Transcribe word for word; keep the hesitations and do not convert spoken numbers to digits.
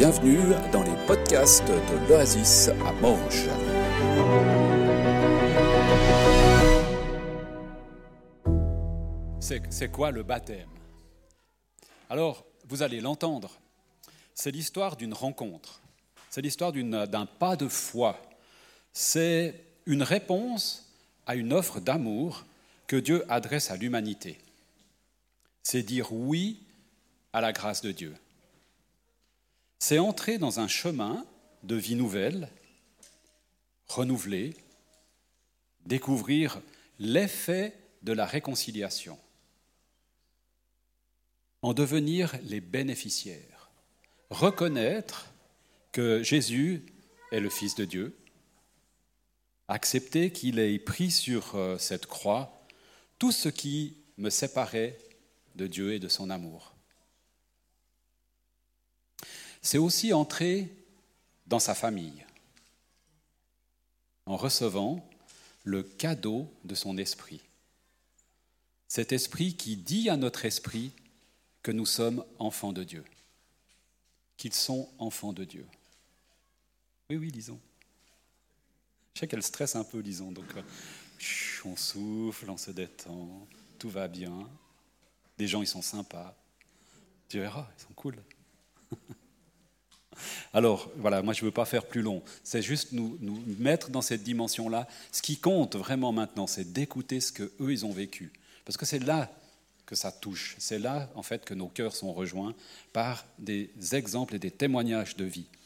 bienvenue dans les podcasts de l'Oasis à Morges. C'est, c'est quoi le baptême? Alors, vous allez l'entendre, c'est l'histoire d'une rencontre, c'est l'histoire d'une, d'un pas de foi, c'est une réponse à une offre d'amour que Dieu adresse à l'humanité. C'est dire oui à la grâce de Dieu. C'est entrer dans un chemin de vie nouvelle, renouvelé, découvrir l'effet de la réconciliation, en devenir les bénéficiaires, reconnaître que Jésus est le Fils de Dieu, accepter qu'il ait pris sur cette croix tout ce qui me séparait de Dieu et de son amour. C'est aussi entrer dans sa famille, en recevant le cadeau de son esprit. Cet esprit qui dit à notre esprit que nous sommes enfants de Dieu, qu'ils sont enfants de Dieu. Oui, oui, lisons. Je sais qu'elle stresse un peu, lisons. Donc, on souffle, on se détend, tout va bien. Les gens, ils sont sympas. Tu verras, ils sont cool. Alors, voilà, moi je ne veux pas faire plus long. C'est juste nous, nous mettre dans cette dimension-là. Ce qui compte vraiment maintenant, c'est d'écouter ce qu'eux, ils ont vécu. Parce que c'est là que ça touche. C'est là, en fait, que nos cœurs sont rejoints par des exemples et des témoignages de vie.